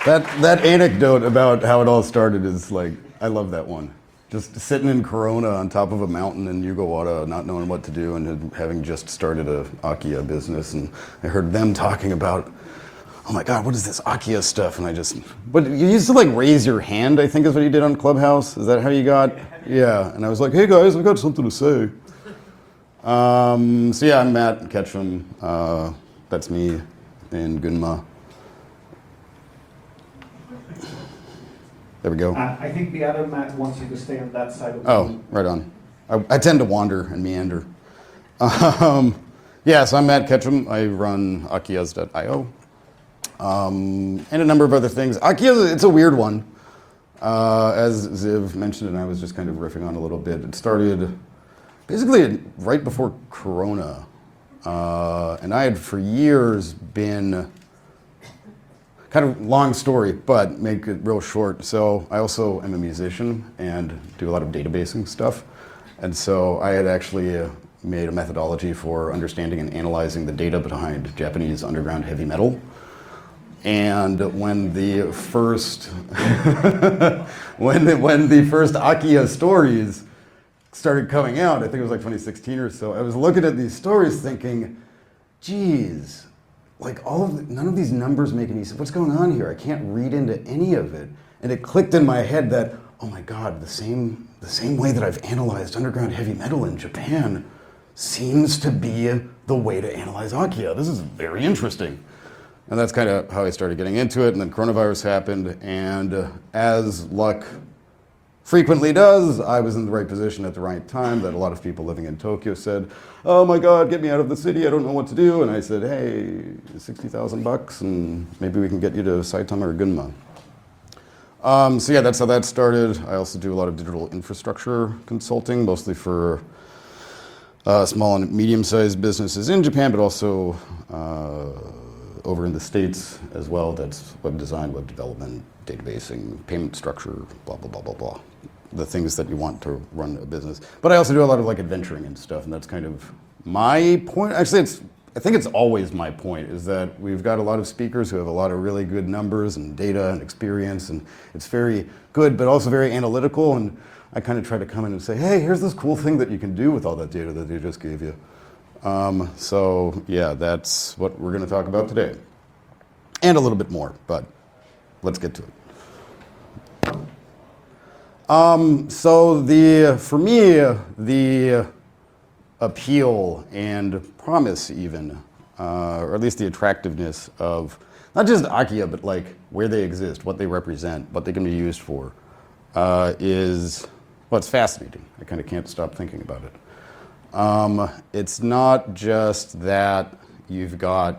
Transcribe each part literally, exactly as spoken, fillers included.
That, that anecdote about how it all started is like, I love that one. Just sitting in Corona on top of a mountain in Yugawata, not knowing what to do, and having just started a Akia business, and I heard them talking about, oh my God, what is this Akia stuff? And I just, but you used to like raise your hand, I think is what you did on Clubhouse. Is that how you got? Yeah, and I was like, hey guys, I've got something to say. Um, so yeah, I'm Matt Ketchum. Uh, that's me in Gunma. There we go. Uh, I think the other Matt wants you to stay on that side of the Oh, room. right on. I, I tend to wander and meander. Um, yeah, so I'm Matt Ketchum. I run Akias dot i o um, and a number of other things. Akia, it's a weird one. Uh, as Ziv mentioned, and I was just kind of riffing on a little bit, it started basically right before Corona. Uh, and I had for years been, kind of long story, but make it real short. So I also am a musician and do a lot of databasing stuff. And so I had actually uh, made a methodology for understanding and analyzing the data behind Japanese underground heavy metal. And when the first, when the, when the first Akia stories started coming out, I think it was like twenty sixteen or so, I was looking at these stories thinking, geez, like all of the, none of these numbers make any sense. What's going on here? I can't read into any of it. And it clicked in my head that, oh my God, the same, the same way that I've analyzed underground heavy metal in Japan seems to be the way to analyze Akia. This is very interesting. And that's kind of how I started getting into it. And then coronavirus happened. And uh, as luck frequently does, I was in the right position at the right time that a lot of people living in Tokyo said, oh my God, get me out of the city, I don't know what to do. And I said, hey, sixty thousand bucks and maybe we can get you to Saitama or Gunma. Um, so yeah, that's how that started. I also do a lot of digital infrastructure consulting, mostly for uh, small and medium-sized businesses in Japan, but also uh, over in the States as well. That's web design, web development, databasing, payment structure, blah, blah, blah, blah, blah. The things that you want to run a business. But I also do a lot of like adventuring and stuff, and that's kind of my point. Actually, it's, I think it's always my point, is that we've got a lot of speakers who have a lot of really good numbers and data and experience, and it's very good, but also very analytical, and I kind of try to come in and say, hey, here's this cool thing that you can do with all that data that they just gave you. Um, so yeah, that's what we're gonna talk about today. And a little bit more, but let's get to it. Um, so the, for me, the appeal and promise even, uh, or at least the attractiveness of not just Akia, but like where they exist, what they represent, what they can be used for, uh, is, well, it's fascinating. I kind of can't stop thinking about it. Um, it's not just that you've got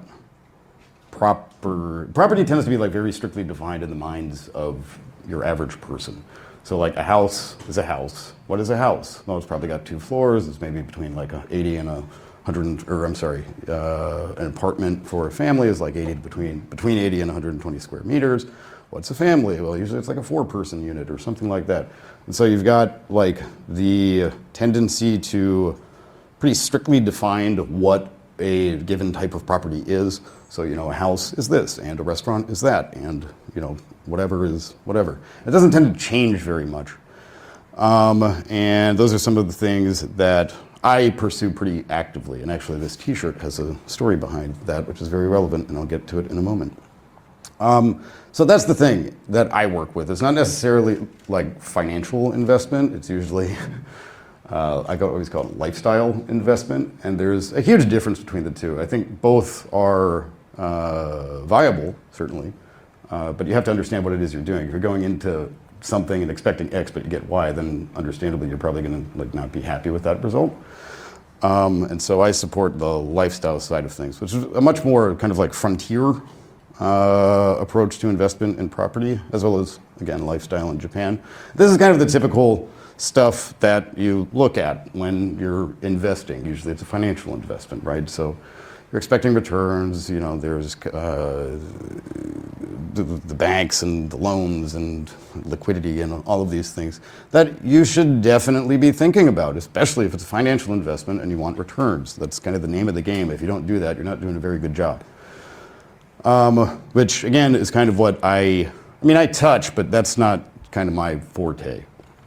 proper, property tends to be like very strictly defined in the minds of your average person. So like a house is a house. What is a house? Well, it's probably got two floors. It's maybe between like a eighty and a hundred, or I'm sorry, uh, an apartment for a family is like eighty between, between eighty and one hundred twenty square meters. What's a family? Well, usually it's like a four person unit or something like that. And so you've got like the tendency to pretty strictly defined what a given type of property is. So, you know, a house is this, and a restaurant is that, and, you know, whatever is whatever. It doesn't tend to change very much. Um, and those are some of the things that I pursue pretty actively. And actually, this t-shirt has a story behind that, which is very relevant, and I'll get to it in a moment. Um, so that's the thing that I work with. It's not necessarily like financial investment. It's usually Uh, I always call it lifestyle investment, and there's a huge difference between the two. I think both are uh, viable, certainly, uh, but you have to understand what it is you're doing. If you're going into something and expecting X but you get Y, then understandably you're probably going to like not be happy with that result. Um, and so I support the lifestyle side of things, which is a much more kind of like frontier uh, approach to investment in property, as well as, again, lifestyle in Japan. This is kind of the typical stuff that you look at when you're investing. Usually it's a financial investment, right? So you're expecting returns, you know, there's uh, the, the banks and the loans and liquidity and all of these things that you should definitely be thinking about, especially if it's a financial investment and you want returns. That's kind of the name of the game. If you don't do that, you're not doing a very good job. um, which again is kind of what I, I mean, I touch, but that's not kind of my forte.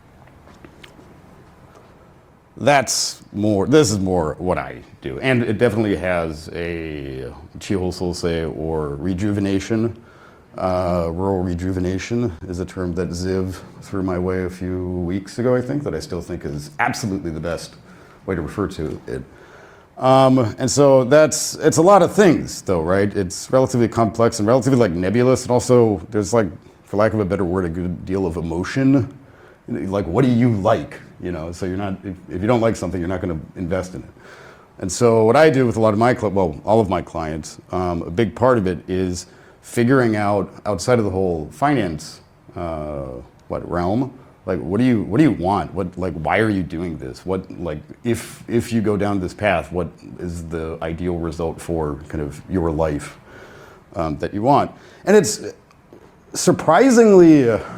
That's more, this is more what I do. And it definitely has a Chiholsolse or rejuvenation. Uh, rural rejuvenation is a term that Ziv threw my way a few weeks ago, I think, that I still think is absolutely the best way to refer to it. Um, and so that's, it's a lot of things though, right? It's relatively complex and relatively like nebulous. And also there's like, for lack of a better word, a good deal of emotion. Like, what do you like? You know, so you're not, if, if you don't like something, you're not going to invest in it. And so what I do with a lot of my, well, all of my clients, um, a big part of it is figuring out outside of the whole finance, uh, what realm, like, what do you, what do you want? What, like, why are you doing this? What, like, if, if you go down this path, what is the ideal result for kind of your life, um, that you want? And it's surprisingly uh,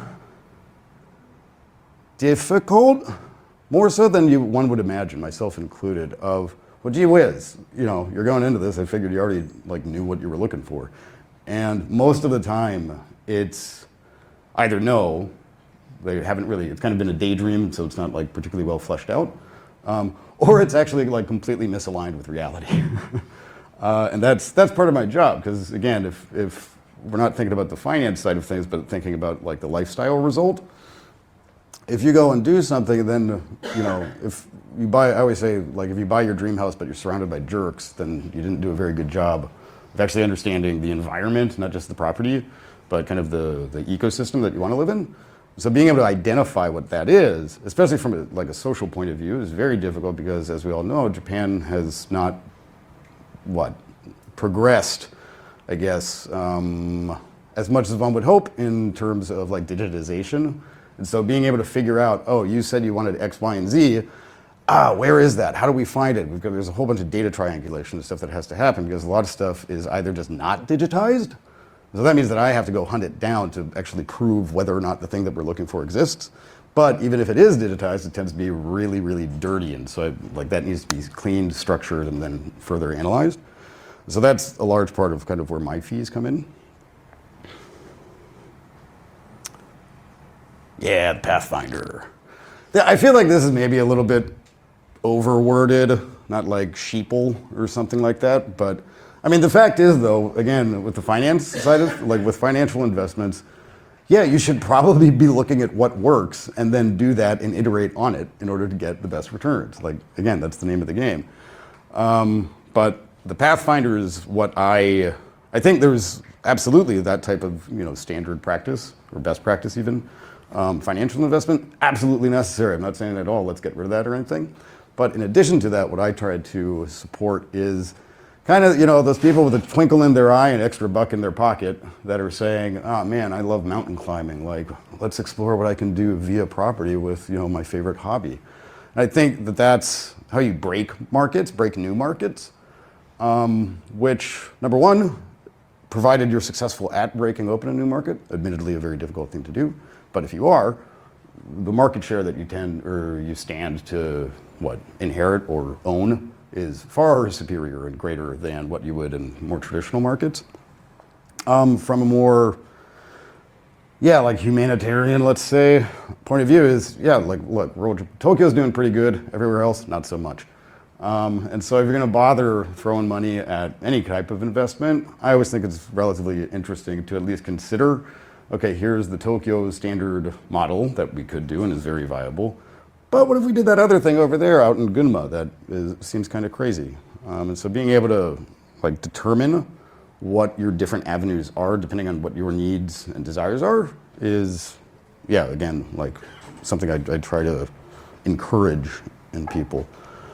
difficult, more so than you, one would imagine, myself included, of, well, gee whiz, you know, you're going into this, I figured you already, like, knew what you were looking for. And most of the time, it's either no, they haven't really, it's kind of been a daydream, so it's not like particularly well fleshed out, um, or it's actually like completely misaligned with reality. uh, and that's that's part of my job, because again, if, if we're not thinking about the finance side of things, but thinking about like the lifestyle result, if you go and do something, then, you know, if you buy, I always say, like, if you buy your dream house, but you're surrounded by jerks, then you didn't do a very good job of actually understanding the environment, not just the property, but kind of the, the ecosystem that you want to live in. So being able to identify what that is, especially from a, like a social point of view, is very difficult because, as we all know, Japan has not, what, progressed, I guess, um, as much as one would hope in terms of like digitization. And so being able to figure out, oh, you said you wanted X, Y, and Z, ah, where is that? How do we find it? We've got, there's a whole bunch of data triangulation and stuff that has to happen because a lot of stuff is either just not digitized. So that means that I have to go hunt it down to actually prove whether or not the thing that we're looking for exists. But even if it is digitized, it tends to be really, really dirty. And so I, like that needs to be cleaned, structured, and then further analyzed. So that's a large part of kind of where my fees come in. Yeah, the Pathfinder. Yeah, I feel like this is maybe a little bit overworded, not like sheeple or something like that. But I mean, the fact is, though, again, with the finance side of, like with financial investments, yeah, you should probably be looking at what works and then do that and iterate on it in order to get the best returns. Like, again, that's the name of the game. Um, but the Pathfinder is what I, I think there's absolutely that type of, you know, standard practice or best practice even. Um, financial investment, absolutely necessary. I'm not saying at all, let's get rid of that or anything. But in addition to that, what I try to support is kind of, you know, those people with a twinkle in their eye and extra buck in their pocket that are saying, oh man, I love mountain climbing. Like, let's explore what I can do via property with, you know, my favorite hobby. And I think that that's how you break markets, break new markets, um, which, number one, provided you're successful at breaking open a new market, admittedly a very difficult thing to do. But if you are, the market share that you tend or you stand to what inherit or own is far superior and greater than what you would in more traditional markets. Um, from a more, yeah, like humanitarian, let's say, point of view is, yeah, like look, Tokyo's doing pretty good. Everywhere else, not so much. Um, and so if you're going to bother throwing money at any type of investment, I always think it's relatively interesting to at least consider, okay, here's the Tokyo standard model that we could do and is very viable. But what if we did that other thing over there out in Gunma that is, seems kind of crazy? Um, and so being able to like determine what your different avenues are depending on what your needs and desires are is, yeah, again, like something I, I try to encourage in people.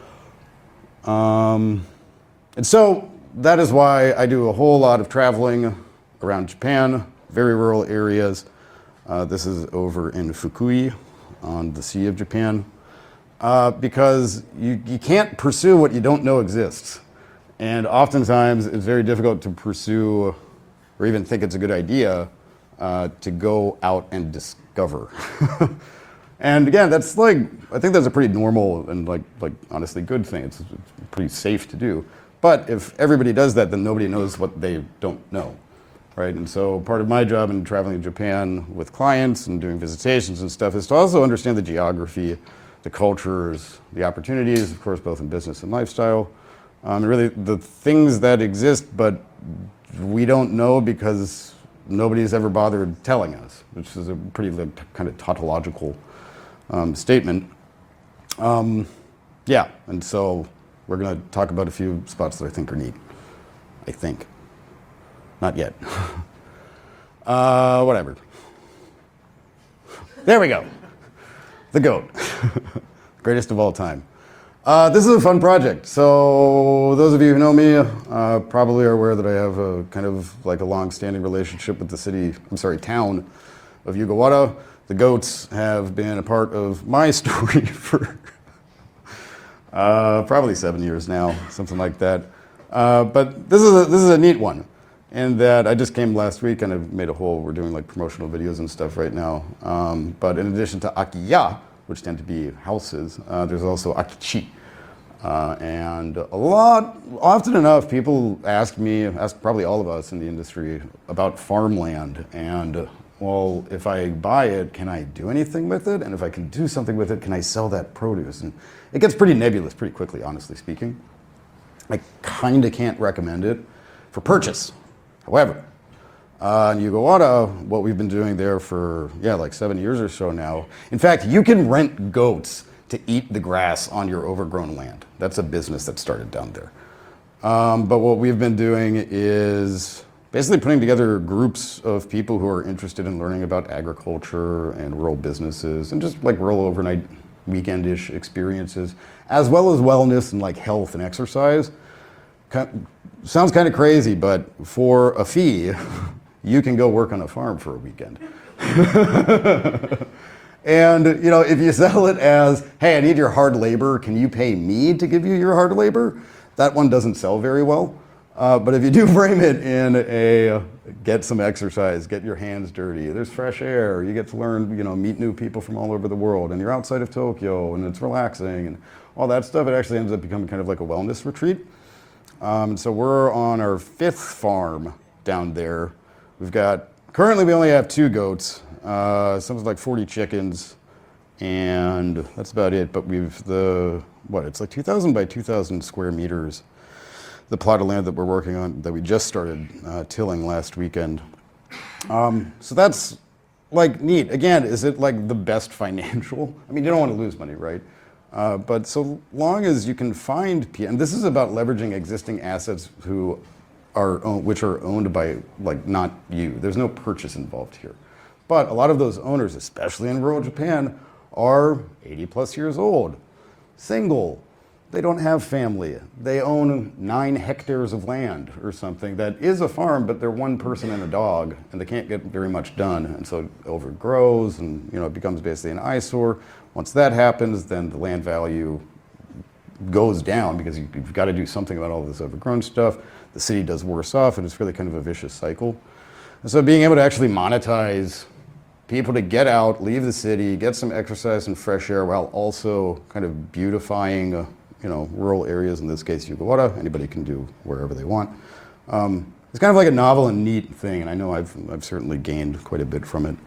Um, and so that is why I do a whole lot of traveling around Japan, very rural areas. Uh, this is over in Fukui on the Sea of Japan, uh, because you, you can't pursue what you don't know exists. And oftentimes it's very difficult to pursue or even think it's a good idea uh, to go out and discover. And again, that's like, I think that's a pretty normal and like, like honestly good thing. It's, it's pretty safe to do. But if everybody does that, then nobody knows what they don't know. right? And so part of my job in traveling to Japan with clients and doing visitations and stuff is to also understand the geography, the cultures, the opportunities, of course, both in business and lifestyle, um, and really the things that exist, but we don't know because nobody's ever bothered telling us, which is a pretty like, kind of tautological um, statement. Um, yeah, and so we're going to talk about a few spots that I think are neat. I think. Not yet. uh, whatever. There we go. The goat. Greatest of all time. Uh, this is a fun project. So those of you who know me uh, probably are aware that I have a kind of like a long-standing relationship with the city, I'm sorry, town of Yugawara. The goats have been a part of my story for uh, probably seven years now, something like that. Uh, but this is a, this is a neat one. And that I just came last week and I've made a whole, we're doing like promotional videos and stuff right now. Um, but in addition to Akiya, which tend to be houses, uh, there's also Akichi. Uh, and a lot, often enough, people ask me, ask probably all of us in the industry about farmland. And well, if I buy it, can I do anything with it? And if I can do something with it, can I sell that produce? And it gets pretty nebulous pretty quickly, honestly speaking. I kind of can't recommend it for purchase. However, uh, in Yugawara, what we've been doing there for, yeah, like seven years or so now, in fact, you can rent goats to eat the grass on your overgrown land. That's a business that started down there. Um, but what we've been doing is basically putting together groups of people who are interested in learning about agriculture and rural businesses and just like rural overnight weekendish experiences, as well as wellness and like health and exercise. Sounds kind of crazy, but for a fee, you can go work on a farm for a weekend. And you know, if you sell it as, hey, I need your hard labor, can you pay me to give you your hard labor? That one doesn't sell very well. Uh, but if you do frame it in a, uh, get some exercise, get your hands dirty, there's fresh air, you get to learn, you know, meet new people from all over the world, and you're outside of Tokyo, and it's relaxing, and all that stuff, it actually ends up becoming kind of like a wellness retreat. Um, so we're on our fifth farm down there. We've got, currently we only have two goats, uh, something like forty chickens, and that's about it. But we've the, what, it's like two thousand by two thousand square meters, the plot of land that we're working on, that we just started uh, tilling last weekend. Um, so that's like neat. Again, is it like the best financial? I mean, you don't want to lose money, right? Uh, but so long as you can find, and this is about leveraging existing assets who are own, which are owned by like not you. There's no purchase involved here. But a lot of those owners, especially in rural Japan, are eighty plus years old, single. They don't have family. They own nine hectares of land or something that is a farm, but they're one person and a dog, and they can't get very much done. And so it overgrows, and you know it becomes basically an eyesore. Once that happens, then the land value goes down because you've got to do something about all this overgrown stuff. The city does worse off, and it's really kind of a vicious cycle. And so being able to actually monetize people to get out, leave the city, get some exercise and fresh air while also kind of beautifying, uh, you know, rural areas, in this case, Yugawara. Anybody can do wherever they want. Um, it's kind of like a novel and neat thing, and I know I've, I've certainly gained quite a bit from it.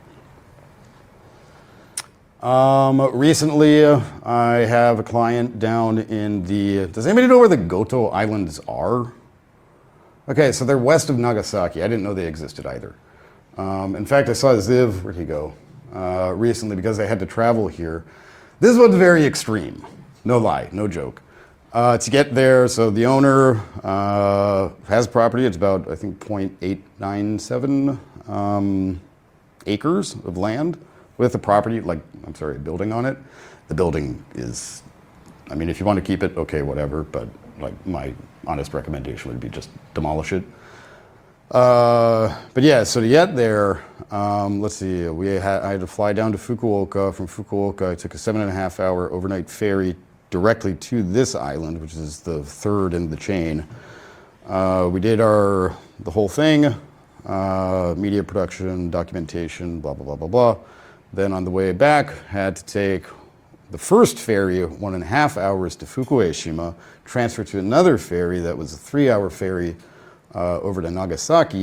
Um, recently, uh, I have a client down in the, does anybody know where the Goto Islands are? Okay, so they're west of Nagasaki. I didn't know they existed either. Um, in fact, I saw Ziv, where'd he go, uh, recently because I had to travel here. This one's very extreme, no lie, no joke. Uh, to get there, so the owner uh, has property. It's about, I think, zero point eight nine seven um, acres of land with a property, like, I'm sorry, a building on it. The building is, I mean, if you want to keep it, okay, whatever, but like my honest recommendation would be just demolish it. Uh, but yeah, so to get there, um, let's see, we had, I had to fly down to Fukuoka. From Fukuoka, I took a seven and a half hour overnight ferry directly to this island, which is the third in the chain. Uh, we did our, the whole thing, uh, media production, documentation, blah, blah, blah, blah, blah. Then on the way back, had to take the first ferry, one and a half hours to Fukueshima, transfer to another ferry that was a three hour ferry uh, over to Nagasaki,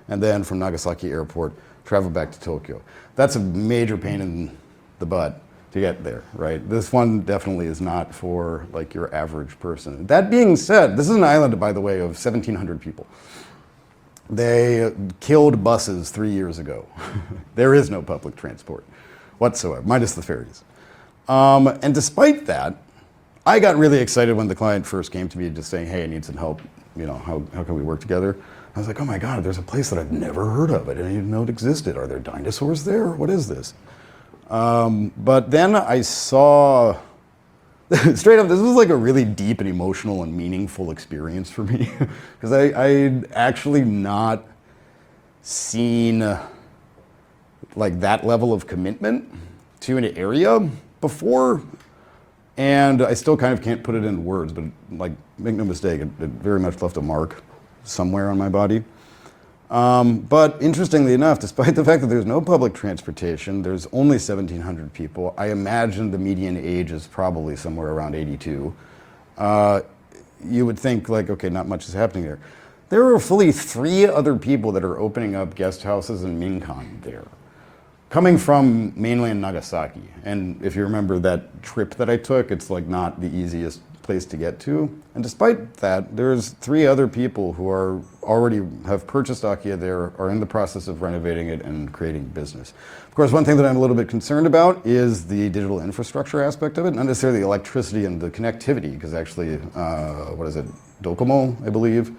and then from Nagasaki Airport, travel back to Tokyo. That's a major pain in the butt to get there, right? This one definitely is not for like your average person. That being said, this is an island, by the way, of seventeen hundred people. They killed buses three years ago. There is no public transport whatsoever, minus the ferries. Um, and despite that, I got really excited when the client first came to me just saying, hey, I need some help. You know, how, how can we work together? I was like, oh my God, there's a place that I've never heard of. I didn't even know it existed. Are there dinosaurs there? What is this? Um, but then I saw, straight up, this was like a really deep and emotional and meaningful experience for me. Because I I'd actually not seen uh, like that level of commitment to an area before. And I still kind of can't put it in words, but like, make no mistake, it, it very much left a mark somewhere on my body. Um, but interestingly enough, despite the fact that there's no public transportation, there's only seventeen hundred people. I imagine the median age is probably somewhere around eighty-two. Uh, you would think like, okay, not much is happening there. There are fully three other people that are opening up guest houses in Minkan there, coming from mainland Nagasaki. And if you remember that trip that I took, it's like not the easiest place to get to. And despite that, there's three other people who are already have purchased Akiya there, are in the process of renovating it and creating business. Of course, one thing that I'm a little bit concerned about is the digital infrastructure aspect of it, not necessarily the electricity and the connectivity, because actually, uh, what is it, Docomo, I believe,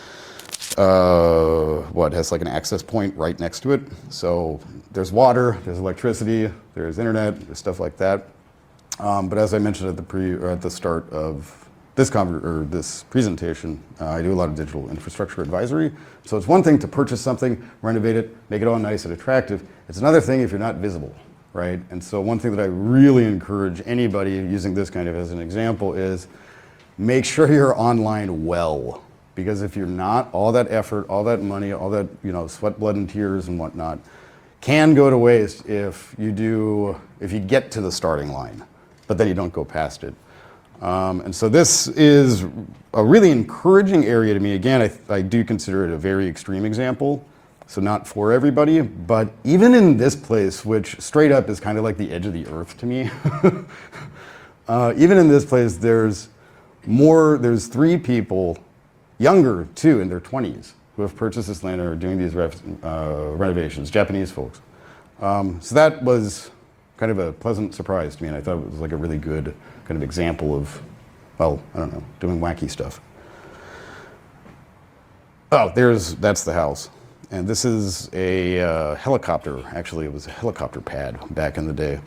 uh, what, has like an access point right next to it. So there's water, there's electricity, there's internet, there's stuff like that. Um, but as I mentioned at the pre or at the start of this conver- or this presentation, uh, I do a lot of digital infrastructure advisory. So it's one thing to purchase something, renovate it, make it all nice and attractive. It's another thing if you're not visible, right? And so one thing that I really encourage anybody using this kind of as an example is make sure you're online well. Because if you're not, all that effort, all that money, all that, you know, sweat, blood, and tears and whatnot can go to waste if you do, if you get to the starting line, but then you don't go past it. Um, and so this is a really encouraging area to me. Again, I, I do consider it a very extreme example, so not for everybody, but even in this place, which straight up is kind of like the edge of the earth to me, uh, even in this place, there's more, there's three people, younger too, in their twenties, who have purchased this land and are doing these ref, uh, renovations, Japanese folks. Um, so that was kind of a pleasant surprise to me, and I thought it was like a really good kind of example of, well, I don't know, doing wacky stuff. Oh, there's, that's the house. And this is a uh, helicopter. Actually, it was a helicopter pad back in the day.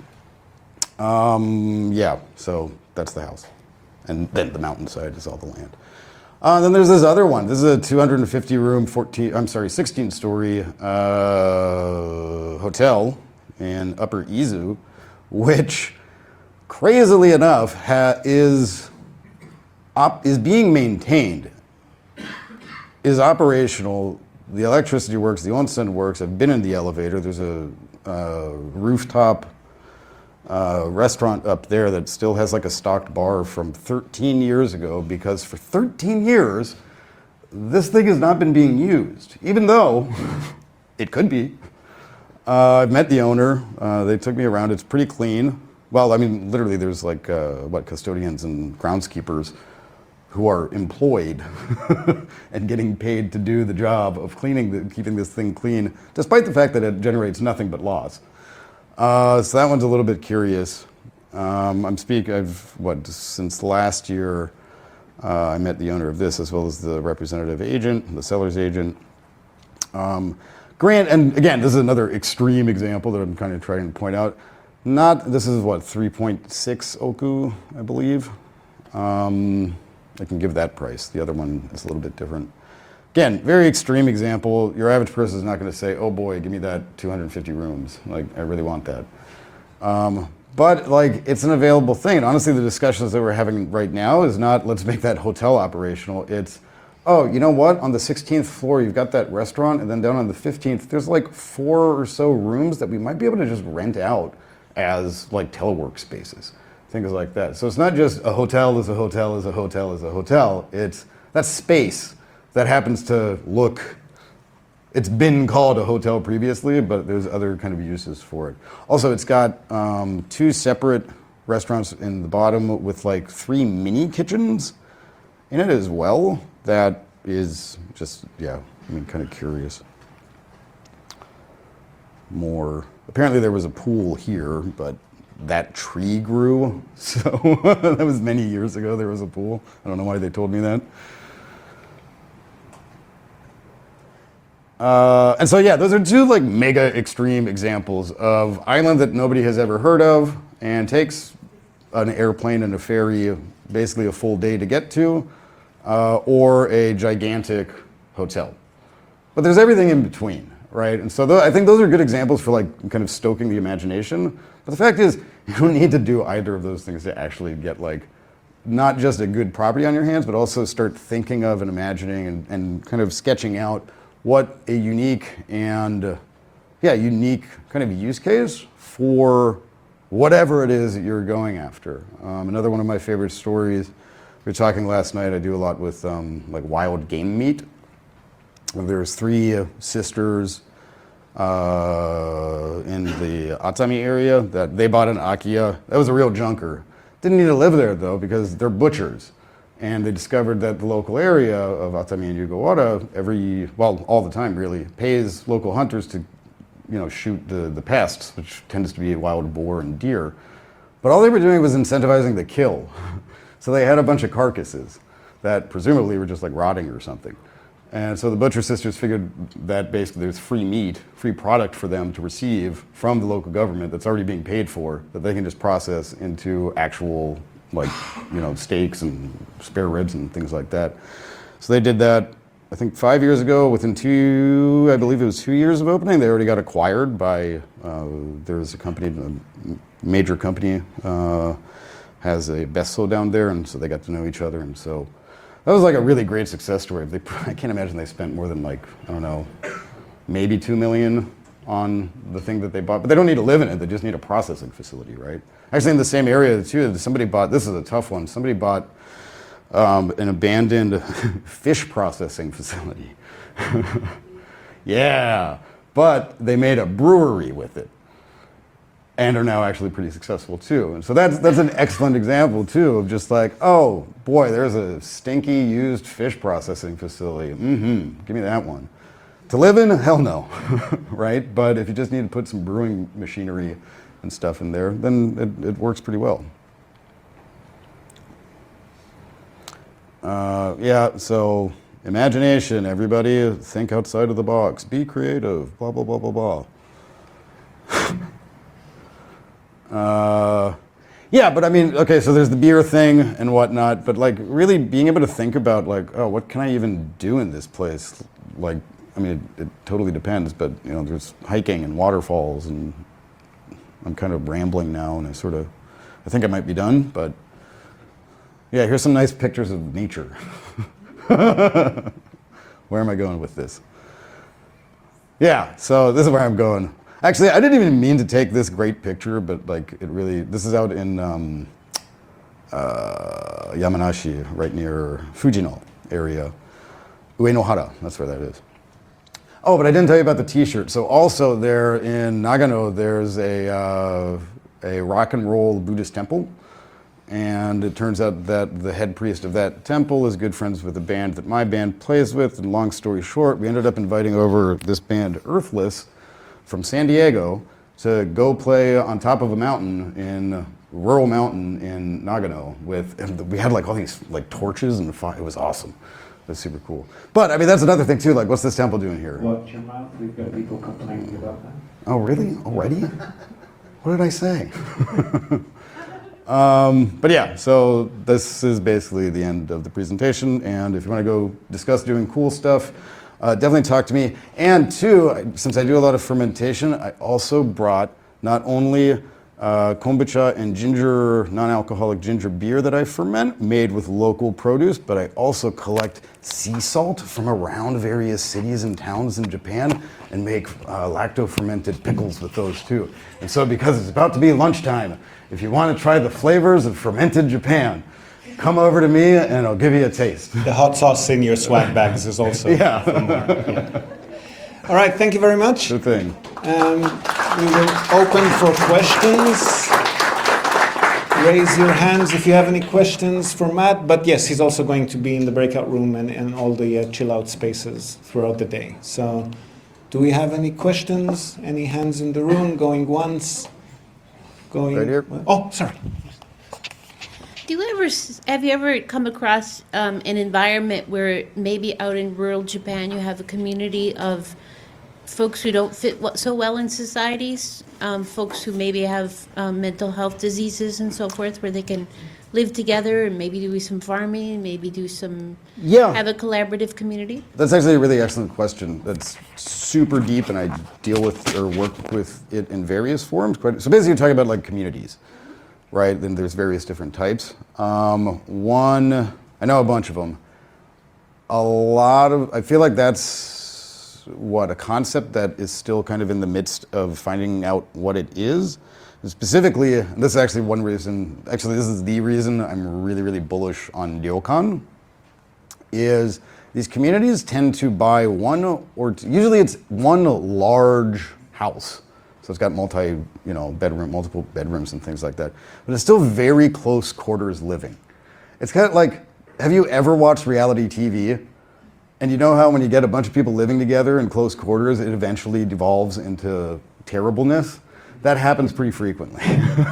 Um, yeah, so that's the house. And then the mountainside is all the land. Uh, then there's this other one. This is a two hundred fifty room, fourteen, I'm sorry, sixteen story uh, hotel in Upper Izu, which, crazily enough, ha- is op- is being maintained, is operational. The electricity works, the onsen works. I've been in the elevator. There's a uh, rooftop uh, restaurant up there that still has like a stocked bar from thirteen years ago, because for thirteen years, this thing has not been being used, even though it could be. Uh, I've met the owner. Uh, they took me around. It's pretty clean. Well, I mean, literally, there's like, uh, what, custodians and groundskeepers who are employed and getting paid to do the job of cleaning, the, keeping this thing clean, despite the fact that it generates nothing but loss. Uh, so that one's a little bit curious. Um, I'm speaking, I've, what, since last year, uh, I met the owner of this as well as the representative agent, the seller's agent. Um, Grant, and again, this is another extreme example that I'm kind of trying to point out. Not, this is what, three point six oku, I believe. Um, I can give that price. The other one is a little bit different. Again, very extreme example. Your average person is not going to say, oh boy, give me that two hundred fifty rooms. Like, I really want that. Um, but like, it's an available thing. And honestly, the discussions that we're having right now is not, let's make that hotel operational. It's, oh, you know what? On the sixteenth floor, you've got that restaurant, and then down on the fifteenth, there's like four or so rooms that we might be able to just rent out as like telework spaces, things like that. So it's not just a hotel is a hotel is a hotel is a hotel. It's that space that happens to look it's been called a hotel previously, but there's other kind of uses for it. Also, it's got um, two separate restaurants in the bottom with like three mini kitchens in it as well. That is just, yeah, I mean, kind of curious. More, apparently there was a pool here, but that tree grew, so that was many years ago there was a pool. I don't know why they told me that. Uh, and so yeah, those are two like mega extreme examples of island that nobody has ever heard of and takes an airplane and a ferry basically a full day to get to, uh, or a gigantic hotel. But there's everything in between, right? And so th- I think those are good examples for like kind of stoking the imagination. But the fact is, you don't need to do either of those things to actually get like not just a good property on your hands, but also start thinking of and imagining and, and kind of sketching out what a unique and uh, yeah, unique kind of use case for whatever it is that you're going after. Um, another one of my favorite stories, we were talking last night, I do a lot with um, like wild game meat. There's three uh, sisters uh, in the Atami area that they bought an Akiya. That was a real junker. Didn't need to live there though because they're butchers. And they discovered that the local area of Atami and Yugawara, every, well, all the time really, pays local hunters to, you know, shoot the, the pests, which tends to be wild boar and deer. But all they were doing was incentivizing the kill. So they had a bunch of carcasses that presumably were just like rotting or something. And so the Butcher Sisters figured that basically there's free meat, free product for them to receive from the local government that's already being paid for, that they can just process into actual, like, you know, steaks and spare ribs and things like that. So they did that, I think, five years ago. Within two, I believe it was two years of opening, they already got acquired by, uh, there's a company, a major company, uh, has a Besso down there, and so they got to know each other, and so that was like a really great success story. They, I can't imagine they spent more than like, I don't know, maybe two million on the thing that they bought, but they don't need to live in it, they just need a processing facility, right? Actually in the same area too, somebody bought, this is a tough one, somebody bought um, an abandoned fish processing facility. Yeah, but they made a brewery with it and are now actually pretty successful too. And so that's that's an excellent example too of just like, oh boy, there's a stinky used fish processing facility. Mm-hmm, give me that one. To live in, hell no, right? But if you just need to put some brewing machinery and stuff in there, then it, it works pretty well. Uh, yeah, so imagination, everybody think outside of the box, be creative, blah, blah, blah, blah, blah. Uh, yeah, but I mean, okay, so there's the beer thing and whatnot, but like really being able to think about like, oh, what can I even do in this place? Like, I mean, it, it totally depends, but you know, there's hiking and waterfalls, and I'm kind of rambling now, and I sort of, I think I might be done, but yeah, here's some nice pictures of nature. Where am I going with this? Yeah, so this is where I'm going. Actually, I didn't even mean to take this great picture, but like it really, this is out in um, uh, Yamanashi, right near Fujino area. Uenohara, that's where that is. Oh, but I didn't tell you about the t-shirt. So also there in Nagano, there's a, uh, a rock and roll Buddhist temple. And it turns out that the head priest of that temple is good friends with the band that my band plays with. And long story short, we ended up inviting over this band Earthless from San Diego to go play on top of a mountain in rural mountain in Nagano with, and we had like all these like torches and fire. It was awesome. It was super cool. But I mean, that's another thing too. Like, what's this temple doing here? Watch your mouth, we've got people complaining about that. Oh, really? Already? What did I say? um, but yeah, so this is basically the end of the presentation. And if you want to go discuss doing cool stuff, Uh, definitely talk to me. And two, since I do a lot of fermentation, I also brought not only uh, kombucha and ginger, non-alcoholic ginger beer that I ferment, made with local produce, but I also collect sea salt from around various cities and towns in Japan and make uh, lacto-fermented pickles with those too. And so because it's about to be lunchtime, if you want to try the flavors of fermented Japan, come over to me and I'll give you a taste. The hot sauce in your swag bags is also. Yeah. from there. Yeah. All right, thank you very much. Good thing. Um, we will open for questions. Raise your hands if you have any questions for Matt. But yes, he's also going to be in the breakout room and, and all the uh, chill out spaces throughout the day. So, do we have any questions? Any hands in the room? Going once? Going. Right here. Oh, sorry. Do you ever s- have you ever come across um, an environment where maybe out in rural Japan you have a community of folks who don't fit w- so well in societies, um, folks who maybe have um, mental health diseases and so forth, where they can live together and maybe do some farming, maybe do some Yeah. have a collaborative community? That's actually a really excellent question. That's super deep, and I deal with or work with it in various forms. Quite- So basically, you're talking about like communities, right? Then there's various different types. Um, one, I know a bunch of them. A lot of, I feel like that's what a concept that is still kind of in the midst of finding out what it is. Specifically, and this is actually one reason. Actually, this is the reason I'm really, really bullish on ryokan. Is these communities tend to buy one or two, usually it's one large house. So it's got multi, you know, bedroom, multiple bedrooms and things like that. But it's still very close quarters living. It's kind of like, have you ever watched reality T V? And you know how when you get a bunch of people living together in close quarters, it eventually devolves into terribleness? That happens pretty frequently.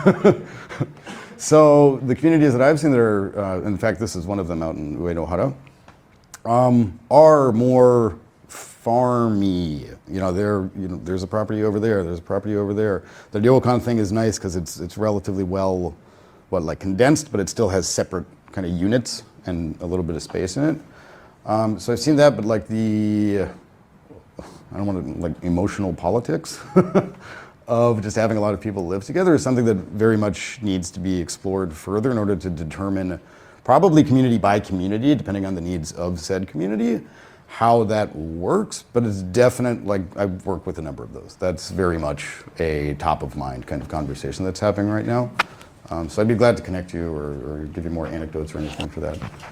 So the communities that I've seen that are, uh, in fact, this is one of them out in Uenohara, um, are more farmy. You know, there, you know, there's a property over there, there's a property over there. The ryokan thing is nice because it's it's relatively well, what, like condensed, but it still has separate kind of units and a little bit of space in it. Um, so I've seen that, but like the, I don't want to, like emotional politics of just having a lot of people live together is something that very much needs to be explored further in order to determine, probably community by community, depending on the needs of said community, how that works. But it's definite, like I've worked with a number of those. That's very much a top of mind kind of conversation that's happening right now. Um, so I'd be glad to connect you or, or give you more anecdotes or anything for that.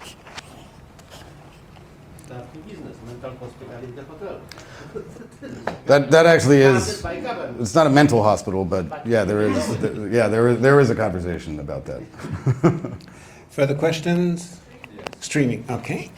Business, mental hospital in the hotel. That that actually is. Funded by government. It's not a mental hospital, but yeah, there is. Yeah, there is, there is a conversation about that. Further questions? Streaming. Okay.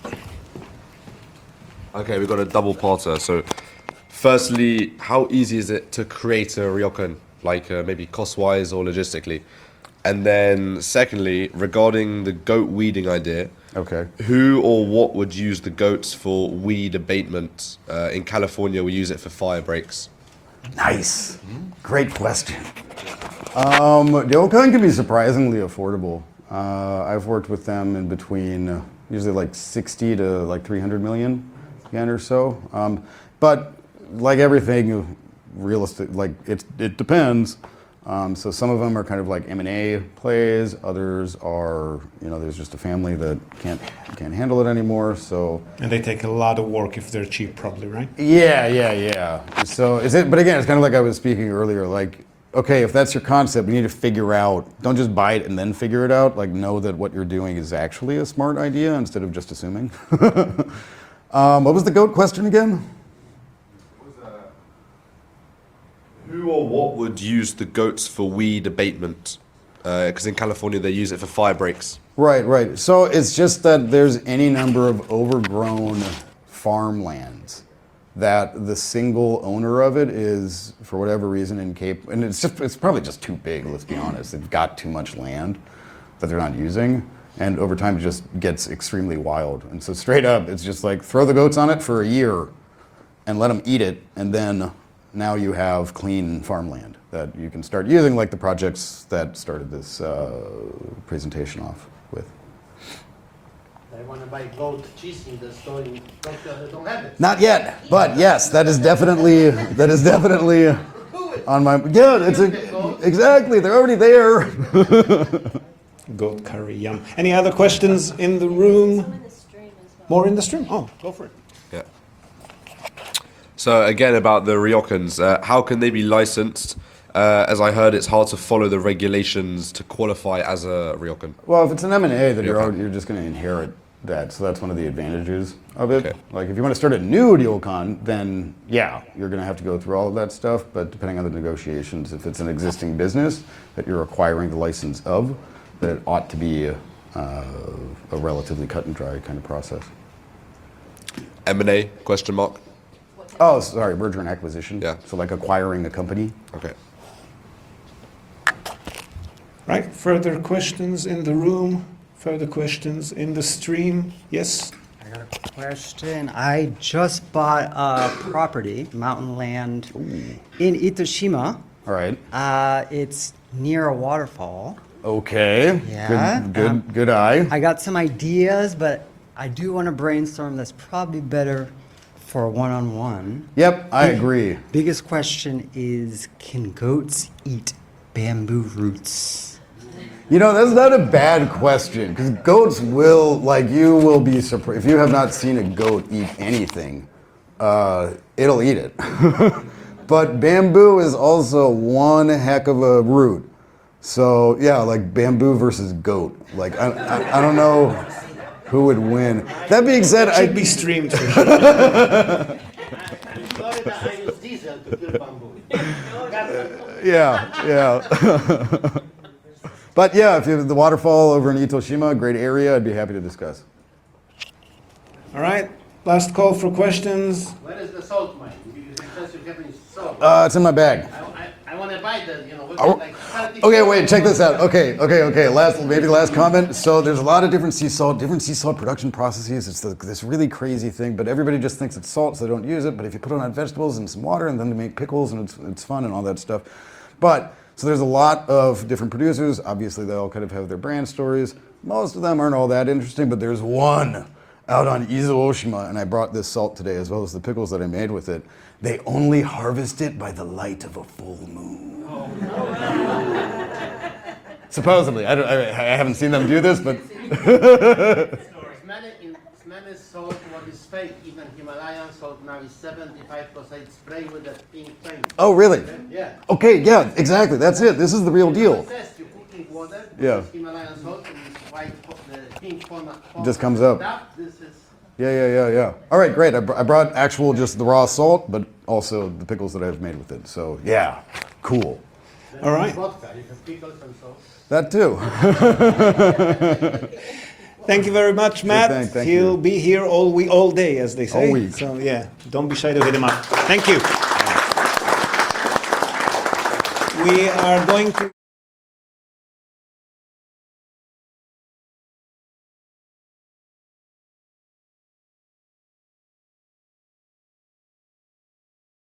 Okay, we've got a double parter. So, firstly, how easy is it to create a ryokan, like uh, maybe cost-wise or logistically? And then, secondly, regarding the goat weeding idea, Okay. who or what would use the goats for weed abatement? Uh, in California, we use it for fire breaks. Nice. Great question. Um, ryokan can be surprisingly affordable. Uh, I've worked with them in between uh, usually like sixty to like three hundred million yen or so. Um, but like everything, realistic, like it it depends. Um, so some of them are kind of like M and A plays. Others are, you know, there's just a family that can't can't handle it anymore. So And they take a lot of work if they're cheap, probably, right? yeah, yeah, yeah. So is it? But again, it's kind of like I was speaking earlier. Like, okay, if that's your concept, you need to figure out. Don't just buy it and then figure it out. Like, know that what you're doing is actually a smart idea instead of just assuming. um, what was the goat question again? Who or what would use the goats for weed abatement? Because in California, they use it for fire breaks. Right, right. So it's just that there's any number of overgrown farmlands that the single owner of it is, for whatever reason, incapable. And it's just, it's probably just too big, let's be honest. They've got too much land that they're not using. And over time, it just gets extremely wild. And so straight up, it's just like throw the goats on it for a year and let them eat it. And then now you have clean farmland that you can start using, like the projects that started this uh, presentation off with. I want to buy goat cheese in the store in Tokyo. They don't have it. Not yet, but yes, that is definitely that is definitely on my yeah. It's a, exactly. They're already there. Goat curry, yum. Any other questions in the room? in the stream as well. More in the stream? Oh, go for it. Yeah. So again, about the ryokans, uh, how can they be licensed? Uh, as I heard, it's hard to follow the regulations to qualify as a ryokan. Well, if it's an M and A, then you're Yeah. already, you're just going to inherit that. So that's one of the advantages of it. Okay. Like if you want to start a new ryokan, then yeah, you're going to have to go through all of that stuff. But depending on the negotiations, if it's an existing business that you're acquiring the license of, that it ought to be a, uh, a relatively cut and dry kind of process. M and A, question mark? Oh, sorry, merger and acquisition. Yeah. So like acquiring a company. Okay. Right, further questions in the room? Further questions in the stream? Yes? I got a question. I just bought a property, mountain land, in Itoshima. All right. Uh, it's near a waterfall. Okay. Yeah, Good. Good. um, good eye. I got some ideas, but I do want to brainstorm. That's probably better for a one-on-one. Yep, I agree. Biggest question is, can goats eat bamboo roots? You know, that's not a bad question because goats will, like, you will be surprised. If you have not seen a goat eat anything, uh, it'll eat it. But bamboo is also one heck of a root. So, yeah, like bamboo versus goat. Like, I, I, I don't know who would win. That being said, Should I. be streamed for sure. In Florida, I use diesel to kill bamboo. Yeah, yeah. But yeah, if you have the waterfall over in Itoshima, great area, I'd be happy to discuss. All right, last call for questions. Where is the salt mine? Because you have any salt. Uh, it's in my bag. I, I, I want to buy the, you know, what's Oh, it like thirty okay, wait, check this out. Okay, okay, okay. Last, maybe last comment. So there's a lot of different sea salt, different sea salt production processes. It's the, this really crazy thing, but everybody just thinks it's salt, so they don't use it. But if you put it on vegetables and some water, and then they make pickles, and it's it's fun and all that stuff. But so there's a lot of different producers. Obviously, they all kind of have their brand stories. Most of them aren't all that interesting, but there's one out on Izuoshima, and I brought this salt today as well as the pickles that I made with it. They only harvest it by the light of a full moon. Supposedly, I, don't, I, I haven't seen them do this, but Smelly, in, smelly salt, what is fake, even Himalayan salt now is seventy-five percent spray with that pink paint. oh really? Yeah. Okay, yeah, exactly. That's it. This is the real deal. It says you put in water, Yeah. this Himalayan salt, and this white, fo- the pink form. Just comes up. This is, Yeah, yeah, yeah, yeah. All right, great. I, br- I brought actual just the raw salt, but also the pickles that I've made with it. So yeah, cool. All right. vodka, you have pickles and salt. That too. Thank you very much, Matt. thank- thank He'll you. be here all week, all day, as they say. All week. So yeah, don't be shy to hit him up. Thank you. We are going to.